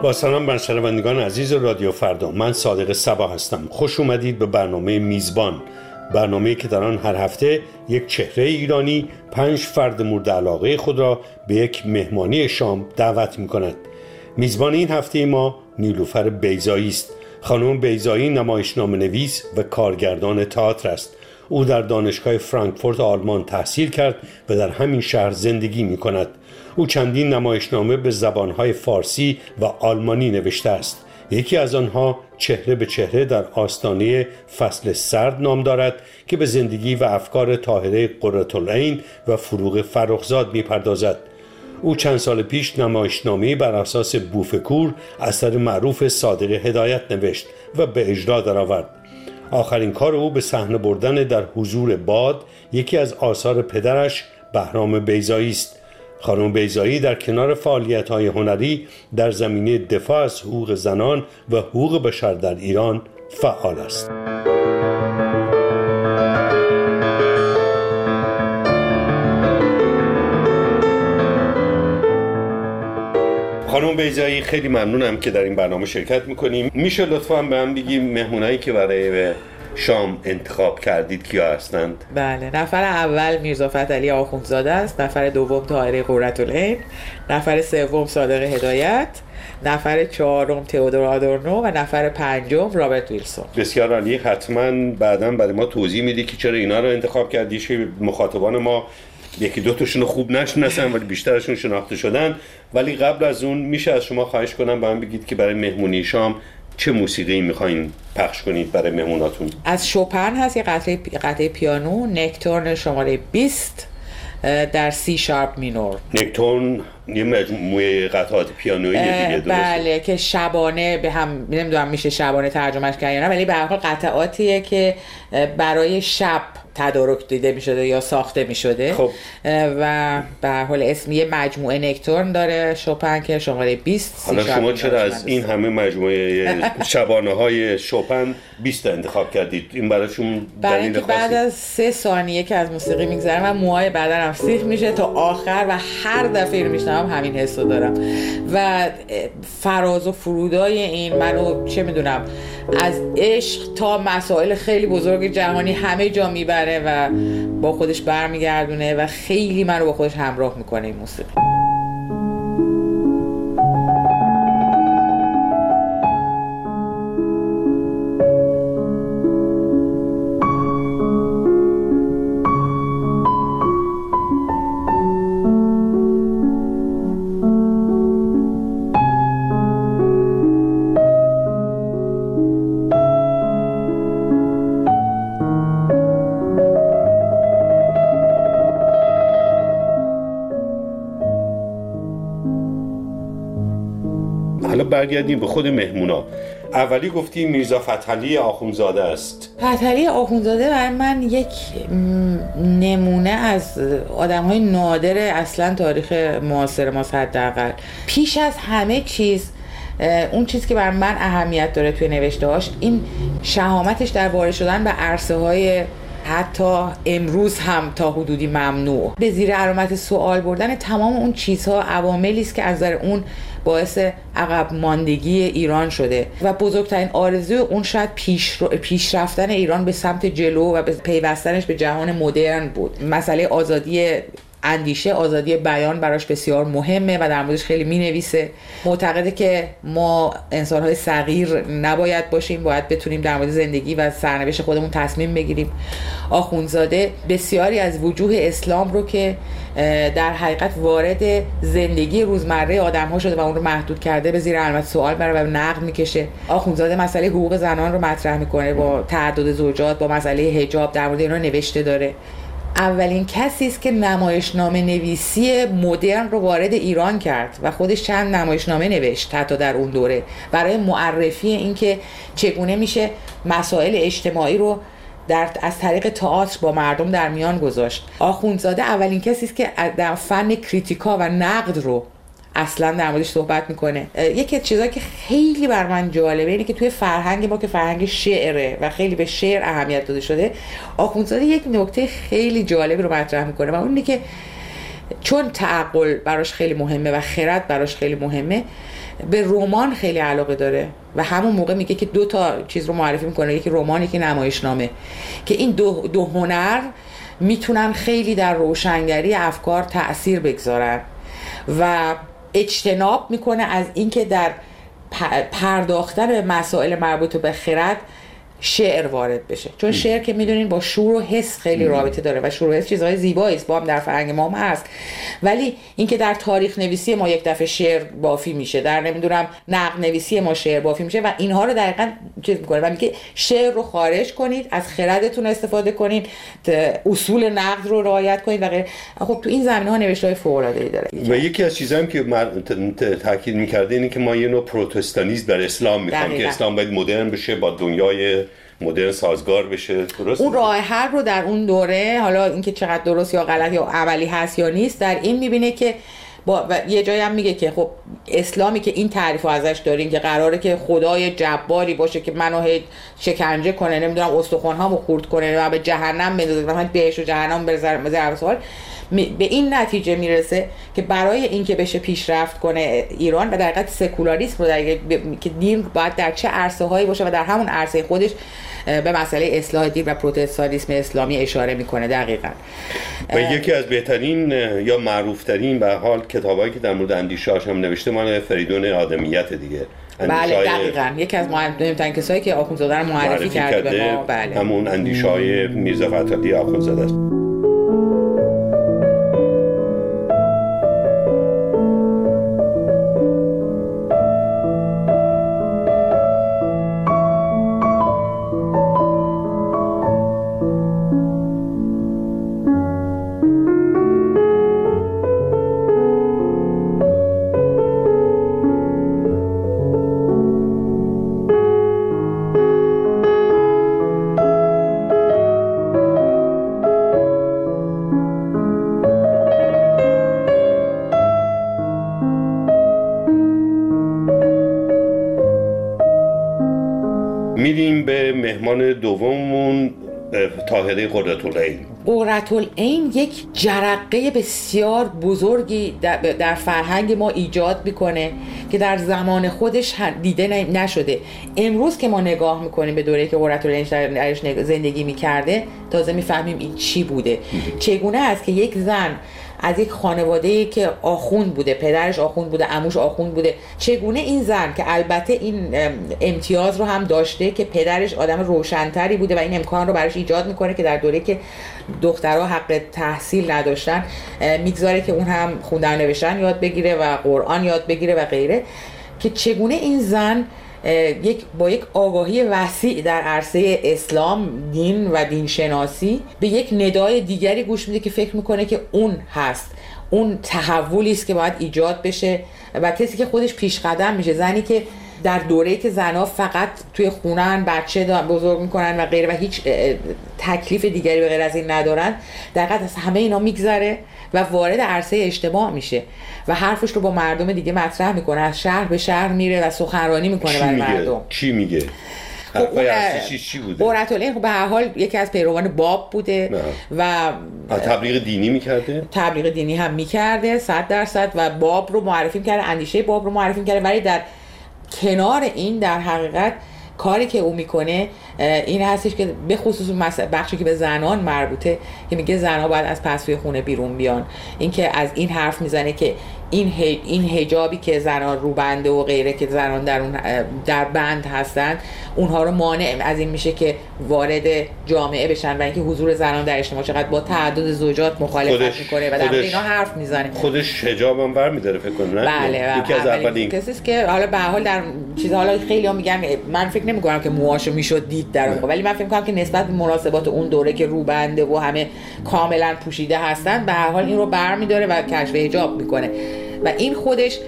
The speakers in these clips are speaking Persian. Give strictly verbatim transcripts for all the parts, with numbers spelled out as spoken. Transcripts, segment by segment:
با سلام بر شنوندگان عزیز رادیو فردا، من صادق صبا هستم. خوش اومدید به برنامه میزبان، برنامه‌ای که در آن هر هفته یک چهره ایرانی پنج فرد مورد علاقه خود را به یک مهمانی شام دعوت می‌کند. میزبان این هفته ما نیلوفر بیضایی است. خانم بیضایی نمایشنامه نویس و کارگردان تئاتر است. او در دانشگاه فرانکفورت آلمان تحصیل کرد و در همین شهر زندگی می‌کند. او چندین نمایشنامه به زبان‌های فارسی و آلمانی نوشته است. یکی از آنها چهره به چهره در آستانه فصل سرد نام دارد که به زندگی و افکار طاهره قرةالعین و فروغ فرخزاد می‌پردازد. او چند سال پیش نمایشنامه‌ای بر اساس بوفکور اثر معروف صادق هدایت نوشت و به اجرا درآورد. آخرین کار او به صحنه بردن در حضور باد یکی از آثار پدرش بهرام بیضایی است. خانم بیضایی در کنار فعالیت‌های هنری در زمینه دفاع از حقوق زنان و حقوق بشر در ایران فعال است. خانم بیضایی، خیلی ممنونم که در این برنامه شرکت میکنیم. میشه لطفاً به هم بگیم مهمونایی که برای شام انتخاب کردید کیا هستند؟ بله، نفر اول میرزا فتحعلی آخوندزاده است، نفر دوم طاهره قرةالعین، نفر سوم صادق هدایت، نفر چهارم تئودور آدورنو و نفر پنجم رابرت ویلسون. بسیار عالی. حتما بعداً برای ما توضیح میدی که چرا اینا رو انتخاب کردی، که مخاطبان ما یکی دو تاشون رو خوب نشناسن ولی بیشترشون شناخته شدن. ولی قبل از اون میشه از شما خواهش کنم به من بگید که برای مهمونی شام چه موسیقی میخواین پخش کنید برای مهموناتون؟ از شوپن هست یه قطعه قطعه پیانو، نکتورن شماره بیست در سی شارپ مینور. نکتورن یه مجموعه قطعات پیانویی دیگه، درسته؟ بله، که شبانه به هم، نمیدونم میشه شبانه ترجمهش کرد یا نه، ولی به هر حال قطعاتیه که برای شب تدارک دیده میشده یا ساخته میشده. خب. و به هر حال اسم یه مجموعه نکتورن داره شوپن که شماره بیست. حالا شما چرا از این همه مجموعه شبانه های شوپن بیست تا انتخاب کردید؟ این براشون برای دلیل اینکه بعد از سه ثانیه که از موسیقی میگذرم و موهای بدنم سیخ میشه تا آخر و هر دفعه رو میشنم همین حسو دارم و فراز و فرودای این منو چه میدونم از عشق تا مسائل خیلی بزرگ جهانی همه جا میبره و با خودش برمیگردونه و خیلی منو با خودش همراه میکنه این موسیقی. برگردیم به خود مهمونا. اولی گفتی میرزا فتحعلی آخوندزاده است. فتحعلی آخوندزاده برای من یک نمونه از آدم‌های نادر اصلا تاریخ معاصر ماست. حداقل پیش از همه چیز اون چیزی که برای من اهمیت داره توی نوشته‌هاش این شهامتش در وارد شدن به عرصه‌های حتی امروز هم تا حدودی ممنوع، به زیر علامت سوال بردن تمام اون چیزها، عواملی است که از نظر اون باعث عقب ماندگی ایران شده و بزرگترین آرزوی اون شاید پیش پیش رفتن ایران به سمت جلو و به پیوستنش به جهان مدرن بود. مسئله آزادی اندیشه، آزادی بیان براش بسیار مهمه و در موردش خیلی می‌نویسه. معتقده که ما انسان‌های صغیر نباید باشیم، باید بتونیم در مورد زندگی و سرنوشت خودمون تصمیم بگیریم. آخوندزاده بسیاری از وجوه اسلام رو که در حقیقت وارد زندگی روزمره آدم‌ها شده و اون رو محدود کرده به زیر علامت سوال بره و نقد می‌کشه. آخوندزاده مسئله حقوق زنان رو مطرح می‌کنه، با تعدد زوجات، با مسئله حجاب در مورد اینا نوشته داره. اولین کسی است که نمایشنامه نویسی مدرن رو وارد ایران کرد و خودش چند نمایشنامه نوشت حتی در اون دوره برای معرفی اینکه چگونه میشه مسائل اجتماعی رو در از طریق تئاتر با مردم در میان گذاشت. آخوندزاده اولین کسی است که در فن کریتیکا و نقد رو اصلا در موردش صحبت میکنه. یکی از چیزایی که خیلی بر من جالبه اینه که توی فرهنگ ما که فرهنگ شعره و خیلی به شعر اهمیت داده شده، آخوندزاده یک نکته خیلی جالبی رو مطرح میکنه و اون اینه که چون تعقل براش خیلی مهمه و خرد براش خیلی مهمه، به رمان خیلی علاقه داره و همون موقع میگه که دو تا چیز رو معرفی میکنه، یکی رمان یکی نمایشنامه، که این دو, دو هنر میتونن خیلی در روشنگری افکار تأثیر بگذارن و اجتناب میکنه از اینکه در پرداختن به مسائل مربوط به خرد شعر وارد بشه، چون شعر که میدونین با شور و حس خیلی رابطه داره و شور و حس چیزهای زیبایی است، با هم در فرهنگ ما هم هست، ولی اینکه در تاریخ نویسی ما یک دفعه شعر بافی میشه، در نمیدونم نقد نویسی ما شعر بافی میشه و اینها رو دقیقاً چیز میکنه و میگه شعر رو خارج کنید، از خردتون استفاده کنید، اصول نقد رو رعایت کنید و غیره. خب تو این زمینه‌ها نوشته‌های فوق‌العاده‌ای داره و یکی از چیزایی که تاکید می‌کرده اینه که ما یه نوع پروتستانیسم در اسلام می‌خوایم که اسلام باید مدرن بشه، با دنیای مدرن سازگار بشه. درست؟ اون راه حل رو در اون دوره، حالا اینکه چقدر درست یا غلط یا عملی هست یا نیست، در این میبینه که با و یه جایی هم میگه که خب اسلامی که این تعریف رو ازش دارین که قراره که خدای جباری باشه که منو شکنجه کنه، نمیدونم استخوان‌هامو خورد کنه و به جهنم بندازه و من بهش و جهنم بذاره، سوال به این نتیجه میرسه که برای اینکه بشه پیشرفت کنه ایران و در حقیقت سکولاریسم رو در که دین باید در چه عرصه‌هایی باشه و در همون عرصه خودش به مسئله اصلاح دین و پروتستانیسم اسلامی اشاره میکنه دقیقاً. و یکی از بهترین یا معروفترین به حال کتابایی که در مورد اندیشه‌اش هم نوشته مال فریدون آدمیت دیگه. بله دقیقاً یکی از مهمترین کسایی که آخوندزاده رو معرفی, معرفی کرده به ما. بله. همون اندیشه‌های میرزا فتحعلی آخوندزاده است. میریم به مهمان دوممون، طاهره قرةالعین. قرةالعین یک جرقه بسیار بزرگی در, در فرهنگ ما ایجاد میکنه که در زمان خودش دیده نشده. امروز که ما نگاه میکنیم به دوره‌ای که قرةالعین درش زندگی میکرده، تازه میفهمیم این چی بوده. چگونه است که یک زن از یک خانواده‌ای که آخوند بوده، پدرش آخوند بوده، عموش آخوند بوده، چگونه این زن که البته این امتیاز رو هم داشته که پدرش آدم روشن‌تری بوده و این امکان رو براش ایجاد میکنه که در دوره‌ای که دخترها حق تحصیل نداشتن میگذاره که اون هم خوندن نوشتن یاد بگیره و قرآن یاد بگیره و غیره، که چگونه این زن یک با یک آگاهی وسیع در عرصه اسلام، دین و دین شناسی به یک ندای دیگری گوش میده که فکر میکنه که اون هست، اون تحولی است که باید ایجاد بشه و کسی که خودش پیش قدم میشه، زنی که در دوره‌ای که زنها فقط توی خونه‌ن، بچه بزرگ میکنن و غیره و هیچ تکلیف دیگری به غیر از این ندارن، دقیقاً از همه اینا میگذره و وارد عرصه اجتماع میشه و حرفش رو با مردم دیگه مطرح میکنه، از شهر به شهر میره و سخنرانی میکنه برای مردم. چی میگه؟ حرفای اصلیش چی بوده؟ قرةالعین خب به هر حال یکی از پیروان باب بوده نه. و تبلیغ دینی میکرده؟ تبلیغ دینی هم میکرده صد درصد و باب رو معرفی میکرده، اندیشه باب رو معرفی میکرده، ولی در کنار این در حقیقت کاری که او میکنه این هستش که به خصوص بخشی که به زنان مربوطه که میگه زنها باید از پسوی خونه بیرون بیان، این که از این حرف میزنه که این این حجابی که زنان رو بنده و غیره که زنان در اون در بند هستن اونها رو مانع از این میشه که وارد جامعه بشن و اینکه حضور زنان در اجتماع چقدر با تعدد زوجات مخالفت میکنه و در اینا حرف میزنه. خودش حجاب هم برمی‌داره فکر کنم. بله یکی از اولین کسیه که حالا به هر حال در چیز حالا خیلی‌ها میگن، من فکر نمی‌کنم که موهاشو میشد دید در اون، ولی من فکر می‌کنم که نسبت به مناسبات اون دوره که رو بنده و همه کاملا پوشیده هستن به هر حال این رو برمی‌داره و کشف حجاب میکنه و این خودش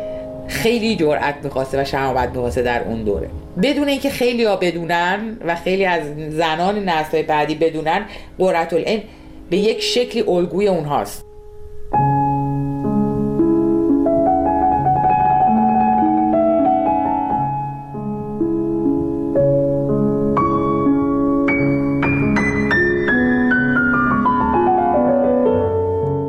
خیلی جرأت می‌خواسته و شجاعت می‌خواسته در اون دوره، بدون اینکه خیلی‌ها بدونن و خیلی از زنان نسل بعدی بدونن. قرةالعین به یک شکلی الگوی اونهاست.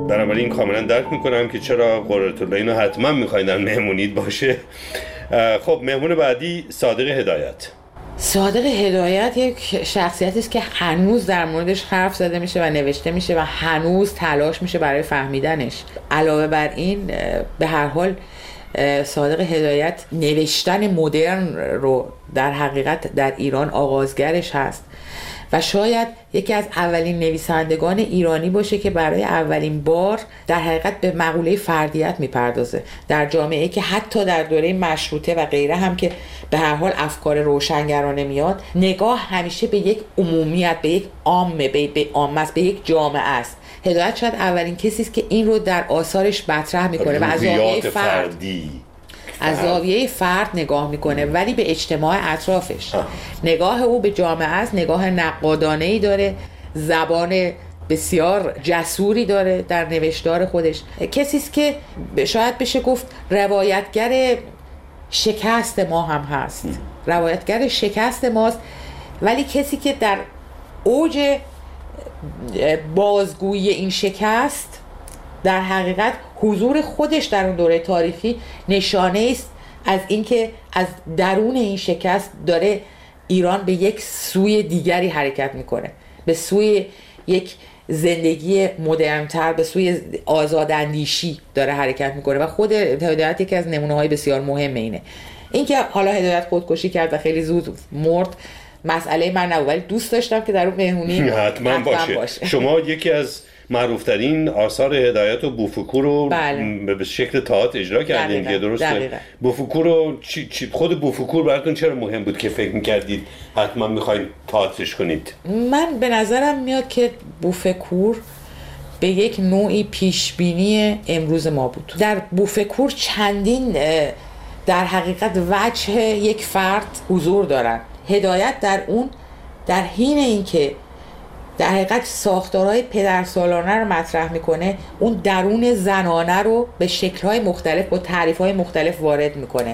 بنابراین کاملا درک میکنم که چرا قرة الله اینو حتما میخواین مهمونید باشه. خب مهمون بعدی صادق هدایت. صادق هدایت یک شخصیتی است که هنوز در موردش حرف زده میشه و نوشته میشه و هنوز تلاش میشه برای فهمیدنش. علاوه بر این به هر حال صادق هدایت نوشتن مدرن رو در حقیقت در ایران آغازگرش هست و شاید یکی از اولین نویسندگان ایرانی باشه که برای اولین بار در حقیقت به مقوله فردیت میپردازه در جامعه که حتی در دوره مشروطه و غیره هم که به هر حال افکار روشنگرانه میاد، نگاه همیشه به یک عمومیت، به یک عامه، به به عامه است، به یک جامعه است. هدایت شاید اولین کسی است که این رو در آثارش مطرح میکنه و از زاویه فردی از زاویه فرد نگاه میکنه ولی به اجتماع اطرافش. آه. نگاه او به جامعه است، نگاه نقادانه‌ای داره، زبان بسیار جسوری داره در نوشتار خودش. کسی است که شاید بشه گفت روایتگر شکست ما هم هست. روایتگر شکست ماست ولی کسی که در اوج بازگویی این شکست در حقیقت حضور خودش در اون دوره تاریخی نشانه است از اینکه از درون این شکست داره ایران به یک سوی دیگری حرکت میکنه، به سوی یک زندگی مدرن‌تر، به سوی آزاداندیشی داره حرکت میکنه و خود هدایت یکی از نمونه‌های بسیار مهم اینه. اینکه حالا هدایت خودکشی کرد و خیلی زود مرد مسئله من نبود ولی دوست داشتم که در اون مهمونی حتما باشه. باشه. شما یکی از معروفترین آثار هدایت و بوفکو رو بله. به شکل تئاتر اجرا کردین که درسته؟ بوفکو رو چی، چی خود بوفکو براتون چرا مهم بود که فکر می‌کردید حتما می‌خواید تئاترش کنید؟ من به نظرم میاد که بوفکور به یک نوعی پیشبینی امروز ما بود. در بوفکور چندین در حقیقت وجه یک فرد حضور دارن. هدایت در اون در حین اینکه در حقیقت ساختارهای پدرسالانه رو مطرح میکنه، اون درون زنانه رو به شکل‌های مختلف با تعریف‌های مختلف وارد میکنه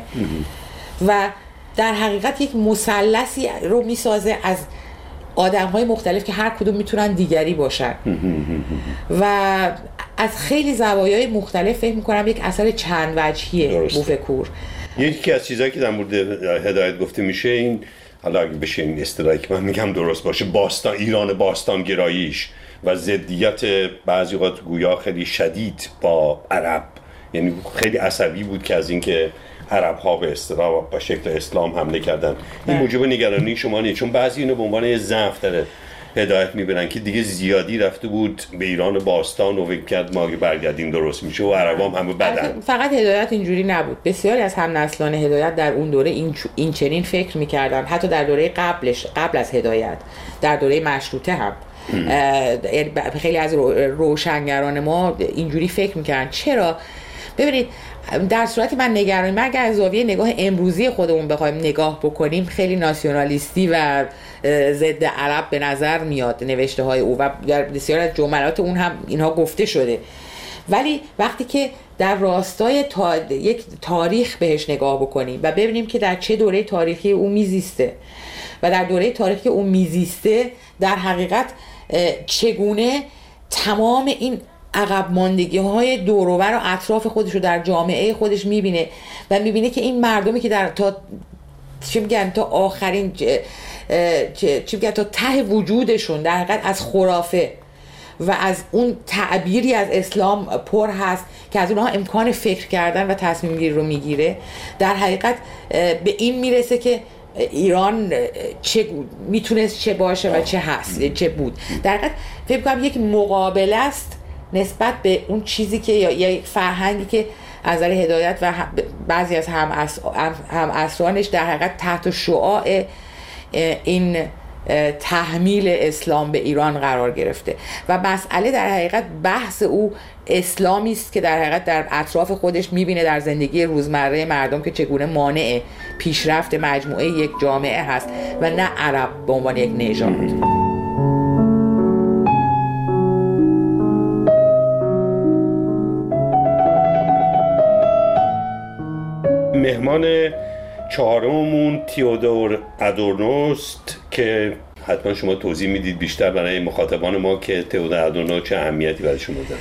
و در حقیقت یک مثلثی رو میسازه از آدم‌های مختلف که هر کدوم میتونن دیگری باشن و از خیلی زوایای مختلف فکر میکنم یک اثر چند وجهیه بوفکور. یکی از چیزایی که در مورد هدایت گفته میشه این، حالا اگه بشه این اصطلاحی که من میگم درست باشه، باستان ایران باستان گراییش و ضدیت بعضی وقت گویا خیلی شدید با عرب، یعنی خیلی عصبی بود که از اینکه عرب ها به اصطلاح با شکل اسلام حمله کردن. این موجب نگرانی شما نیست؟ چون بعضی اینو به عنوان یه ضعف داره هدایت میبینن که دیگه زیادی رفته بود به ایران باستان و فکر کرد ما اگه برگردیم درست میشه و عربام هم بدن. فقط هدایت اینجوری نبود، بسیاری از هم نسلان هدایت در اون دوره این, این چنین فکر میکردن، حتی در دوره قبلش، قبل از هدایت، در دوره مشروطه هم خیلی از روشنگران ما اینجوری فکر میکردن. چرا؟ ببینید در صورتی من نگرانی، من اگر از زاویه نگاه امروزی خودمون بخوایم نگاه بکنیم خیلی ناسیونالیستی و ضد عرب به نظر میاد نوشته های او و در بسیار از جملات اون هم اینها گفته شده، ولی وقتی که در راستای تا... یک تاریخ بهش نگاه بکنیم و ببینیم که در چه دوره تاریخی او میزیسته و در دوره تاریخی او میزیسته در حقیقت چگونه تمام این عقب ماندگی های دور و بر و اطراف خودش رو در جامعه خودش میبینه و میبینه که این مردمی که در تا چی میگن تا آخرین چی میگن تا ته وجودشون در حقیقت از خرافه و از اون تعبیری از اسلام پر هست که از اونها امکان فکر کردن و تصمیم گیری رو میگیره، در حقیقت به این میرسه که ایران چه میتونست چه باشه و چه هست چه بود. در حقیقت فکر کنم یک مقابله است نسبت به اون چیزی که یا یک فرهنگی که از نظر هدایت و بعضی از هم هم عصرانش در حقیقت تحت شعاع این تحمیل اسلام به ایران قرار گرفته و مسئله در حقیقت بحث او اسلامی است که در حقیقت در اطراف خودش میبینه در زندگی روزمره مردم که چگونه مانع پیشرفت مجموعه یک جامعه هست و نه عرب به عنوان یک نژاد. مهمان چهارممون تئودور ادورنوست که حتما شما توضیح میدید بیشتر برای مخاطبان ما که تئودور ادورنو چه اهمیتی برای شما داره.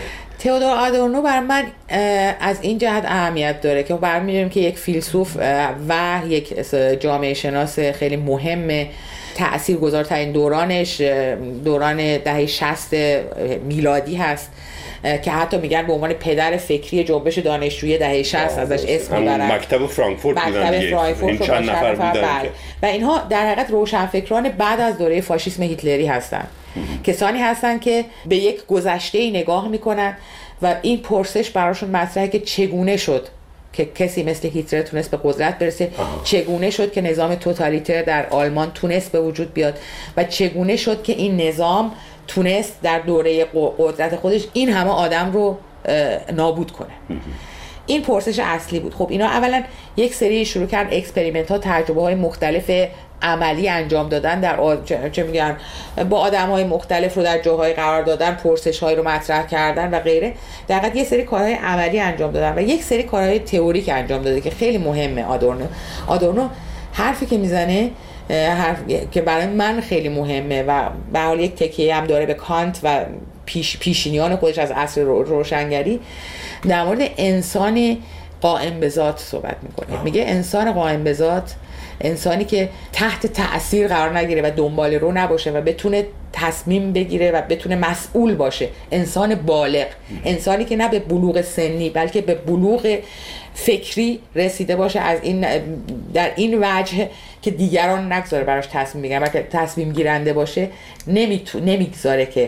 تئودور آدورنو بر من از این جهت اهمیت داره که برمی‌داریم که یک فیلسوف و یک جامعه شناس خیلی مهمه، تأثیرگذارترین دورانش دوران دهه شصت میلادی هست که حتی میگن به عنوان پدر فکری جنبش دانشجویی دهه شصت ازش اسم میبرن. مکتب فرانکفورت بودن مکتب فرانکفورت این چند نفر بودن که... و اینها در حقیقت روشنفکران بعد از دوره فاشیسم هیتلری هستن. کسانی هستن که به یک گذشته نگاه میکنن و این پرسش براشون مطرحه که چگونه شد که کسی مثل هیتلر تونست به قدرت برسه، آه. چگونه شد که نظام توتالیتر در آلمان تونست به وجود بیاد و چگونه شد که این نظام تونست در دوره قدرت خودش این همه آدم رو نابود کنه. این پرسش اصلی بود. خب اینا اولا یک سری شروع کردن اکسپریمنت ها، تجربه های مختلف عملی انجام دادن، در آ... چه میگن با آدم های مختلف رو در جاهای قرار دادن، پرسش های رو مطرح کردن و غیره. در حقیقت یه سری کارهای عملی انجام دادن و یک سری کارهای تئوریک انجام داده که خیلی مهمه. آدورنو آدورنو حرفی که میزنه حرف که برای من خیلی مهمه و به حال یک تکیه هم داره به کانت و پیش پیشینیان خودش از عصر روشنگری، در مورد انسان قائم به ذات صحبت میکنه. میگه انسان قائم به ذات انسانی که تحت تأثیر قرار نگیره و دنبال رو نباشه و بتونه تصمیم بگیره و بتونه مسئول باشه، انسان بالغ، انسانی که نه به بلوغ سنی بلکه به بلوغ فکری رسیده باشه، از این در این وجه که دیگران نگذاره براش تصمیم بگیرن و که تصمیم گیرنده باشه، نمیتو نمیگذاره که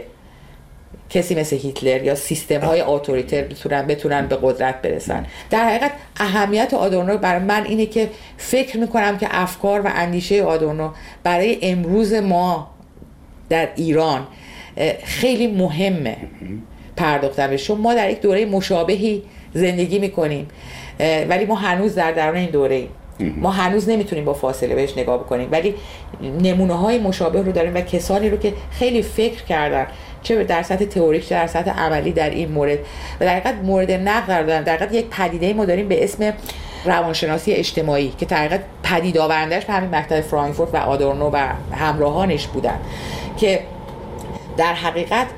کسی مثل هیتلر یا سیستم های اتوریتر بتونن بتونن به قدرت برسن. در حقیقت اهمیت آدورنو برای من اینه که فکر میکنم که افکار و اندیشه آدورنو برای امروز ما در ایران خیلی مهمه پرداختن بهش. ما در یک دوره مشابهی زندگی میکنیم ولی ما هنوز در درون این دوره ایم. ما هنوز نمیتونیم با فاصله بهش نگاه بکنیم ولی نمونه های مشابه رو داریم و کسانی رو که خیلی فکر کردن، چه در سطح تئوریک چه در سطح عملی در این مورد و در حقیقت مورد نقد قرار دادن. در حقیقت یک پدیده ما داریم به اسم روانشناسی اجتماعی که در حقیقت پدید آورندش به همین مکتب فرانکفورت و آدورنو و همراهانش بودن که در حقیقت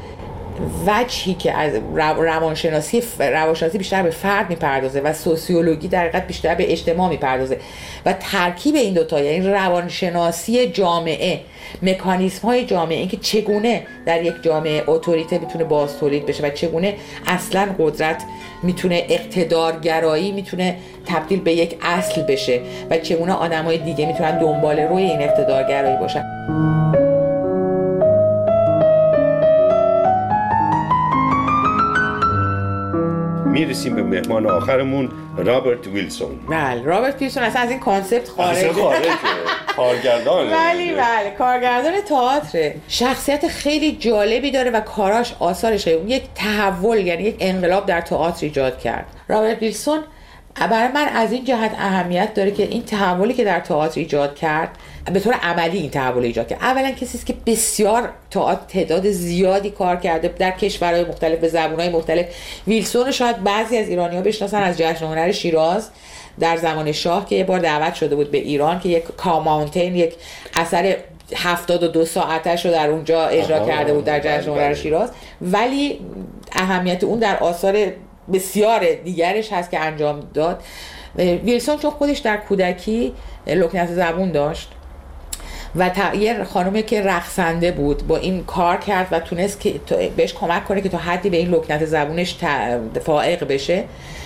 وجهی که از روانشناسی روانشناسی بیشتر به فرد میپردازه و سوسیولوژی در حقیقت بیشتر به اجتماع میپردازه و ترکیب این دو تا، یعنی روانشناسی جامعه، مکانیزم های جامعه، اینکه چگونه در یک جامعه اتوریته میتونه باز تولید بشه و چگونه اصلا قدرت میتونه اقتدارگرایی میتونه تبدیل به یک اصل بشه و چگونه آدمای دیگه میتونن دنبال روی این اقتدارگرایی باشن. میرسیم به مهمان آخرمون، رابرت ویلسون. بله، رابرت ویلسون اصلا از این کانسپت خارجه. خارجه. کارگردانه. بله بله، کارگردان تئاتر. شخصیت خیلی جالبی داره و کاراش، آثارش یک تحول، یعنی یک انقلاب در تئاتر ایجاد کرد. رابرت ویلسون برای من از این جهت اهمیت داره که این تحولی که در تئاتر ایجاد کرد، به طور عملی این تحول ایجاد کرد. اولا کسی است که بسیار تئاتر تعداد زیادی کار کرده در کشورهای مختلف به زبانهای مختلف. ویلسون شاید بعضی از ایرانی‌ها بشناسن از جشن هنر شیراز در زمان شاه که یه بار دعوت شده بود به ایران که یک کاماونتین، یک اثر هفتاد و دو ساعتش رو در اونجا اجرا کرده بود در جشن هنر شیراز. ولی اهمیت اون در آثار بسیار دیگرش هست که انجام داد. ویلسون چون خودش در کودکی لکنت زبون داشت و یه خانومی که رقصنده بود با این کار کرد و تونست که بهش کمک کنه که تا حدی به این لکنت زبونش فائق بشه.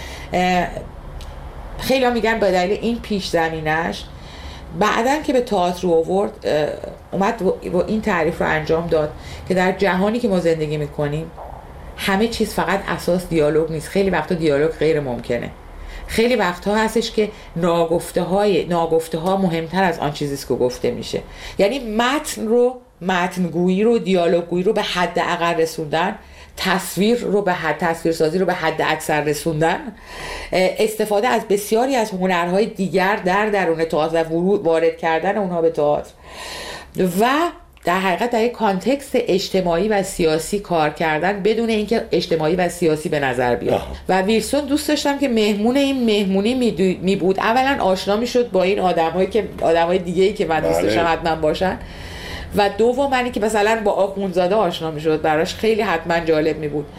خیلی ها میگن به دلیل این پیش زمینش بعدن که به تئاتر آورد، اومد و این تعریف رو انجام داد که در جهانی که ما زندگی میکنیم همه چیز فقط اساس دیالوگ نیست. خیلی وقتا دیالوگ غیر ممکنه. خیلی وقتها هستش که ناگفته های ناگفته ها مهمتر از آن چیزی است که گفته میشه. یعنی متن رو متنگویی رو دیالوگگویی رو به حد اقل رسوندن، تصویر رو به حد تصویرسازی رو به حد اکثر رسوندن، استفاده از بسیاری از هنرهای دیگر در درون تئاتر و ورود وارد کردن اونها به تئاتر و در حقیقت در یک کانتکست اجتماعی و سیاسی کار کردن بدون اینکه اجتماعی و سیاسی به نظر بیاد. و ویلسون دوست داشتم که مهمون این مهمونی می بود. اولا آشنا می شد با این آدم‌هایی که آدم‌های دیگه‌ای که من دوست داشتم حتما باشن و دوم اینکه مثلا با آخوندزاده آشنا می شد، براش خیلی حتما جالب می بود.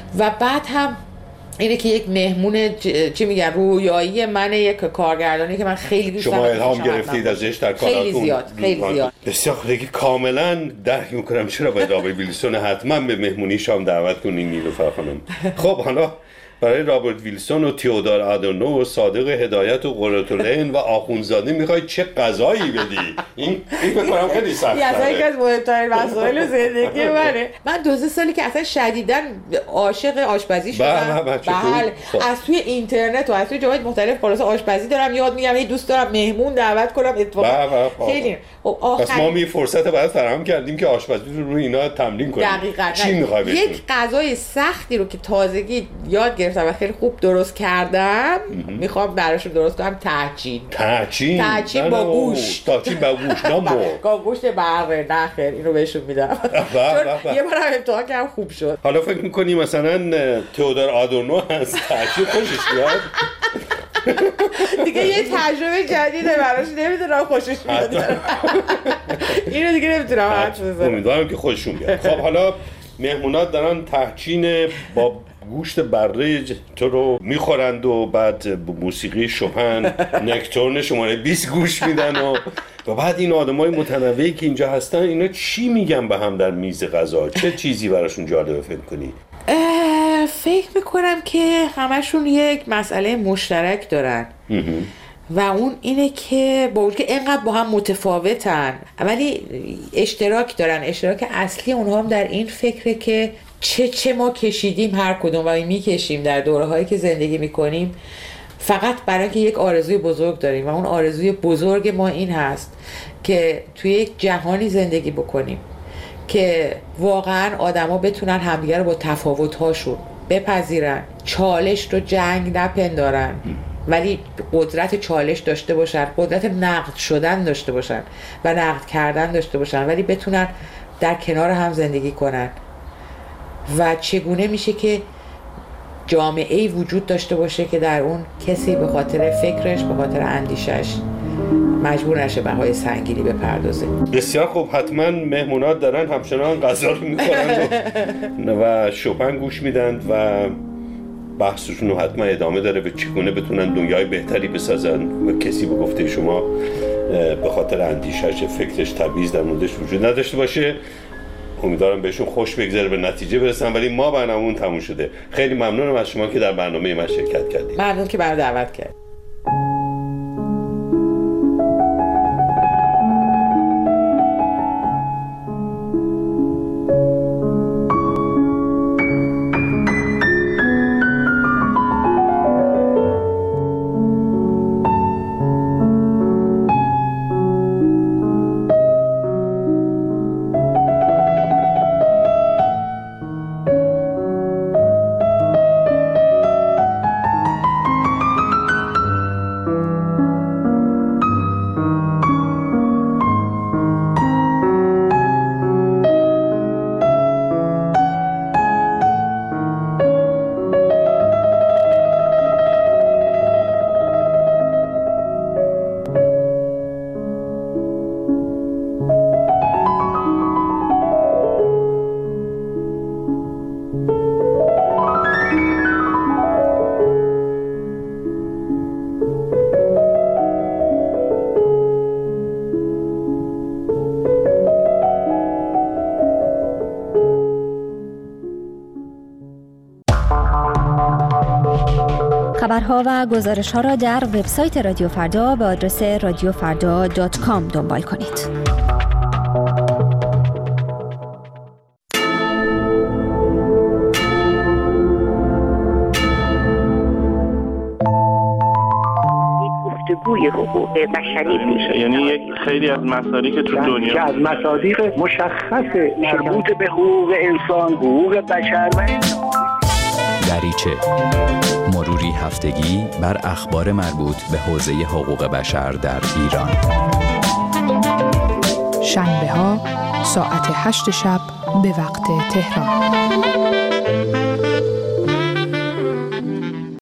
و بعد هم اینه که یک مهمون چی میگن رویایی من، یک کارگردانی که من خیلی دوست دارم. شما الهام گرفتید ازش در کاراتون؟ خیلی زیاد خیلی زیاد. بسیار خوب. کاملا درک میکنم چرا باید رابرت ویلسون حتما به مهمونی شام دعوت کنین نیلوفر خانم. خب حالا برای رابرت ویلسون و تئودور آدورنو و صادق هدایت و قرةالعین و آخوندزاده میخوای چه غذایی بدی؟ این این بکنم خیلی سخته. اصلا یکی از مهمترین مسائل زندگی منه. من دو سه سالی که اصلا شدیداً عاشق آشپزی شدم. بله. از توی اینترنت و از توی جاهای مختلف خلاص آشپزی دارم یاد میگیرم. هی دوست دارم مهمون دعوت کنم اتفاقا. خیلی. پس ما می فرصت بعد فراهم کردیم که آشپزی رو روی اینا تمرین کنیم. دقیقاً. چی میخوای بهتون؟ یک غذای سختی رو که تازگی یاد گرفتم و خیلی خوب درست کردم میخوام براشون درست کنم. تهچین تهچین تهچین با گوشت. تهچین با گوشت نه مرغ. با گوشت بره نه خیر اینو بهشون میدم. چون یه بارم امتحان کردم خوب شد. حالا فکر می‌کنی مثلا تئودور آدورنو از تهچین خوشش بیاد؟ دیگه یه تجربه جدیده براش، نمیدونم خوشش میاد. اینو دیگه نمیتونم حدس بزنم. امیدوارم که خوششون بیاد. خب حالا مهمونات دارن تهچین با گوشت بره تو رو میخورند و بعد موسیقی شوپن نکتورن شماره بیست گوش میدن و و بعد این آدمای متنوعی که اینجا هستن اینا چی میگن به هم در میز غذا؟ چه چیزی براشون جالبه فکر کنی؟ فکر میکنم که همشون یک مسئله مشترک دارن و اون اینه که با وجود که اینقدر با هم متفاوتن ولی اشتراک دارن. اشتراک اصلی اونها هم در این فکره که چه چه ما کشیدیم هر کدوم و میکشیم در دوره‌هایی که زندگی میکنیم فقط برای اینکه یک آرزوی بزرگ داریم و اون آرزوی بزرگ ما این هست که توی یک جهانی زندگی بکنیم که واقعا آدما بتونن همدیگه رو با تفاوت‌هاشون بپذیرن، چالش رو جنگ نپندارن ولی قدرت چالش داشته باشن، قدرت نقد شدن داشته باشن و نقد کردن داشته باشن ولی بتونن در کنار هم زندگی کنن. و چگونه میشه که جامعه‌ای وجود داشته باشه که در اون کسی به خاطر فکرش، به خاطر اندیشش مجبور نشه بهای سنگینی بپردازه. بسیار خوب. حتما مهمونات دارن همچنان غذا رو میخورن و شوپن گوش میدن و بحثشون رو حتما ادامه داره به چگونه بتونن دنیای بهتری بسازن و کسی به گفته شما به خاطر اندیشش، فکرش تبعیض در موردش وجود نداشته باشه. امیدوارم بهشون خوش بگذره، به نتیجه برسن. ولی ما برنامه‌مون تموم شده. خیلی ممنونم از شما که در برنامه من شرکت کردید. ممنون که برای دعوت کردید. خبرها و گزارش‌ها را در وبسایت رادیو فردا به آدرس رادیو فردا دات کام دنبال کنید. گفتگوی حقوق بشری میشه، یعنی یک خیلی از مسائلی که تو دنیا که از مصادیق مشخص مربوط به حقوق انسان، حقوق بشر و دریچه مروری هفتگی بر اخبار مربوط به حوزه حقوق بشر در ایران. شنبه ها ساعت هشت شب به وقت تهران.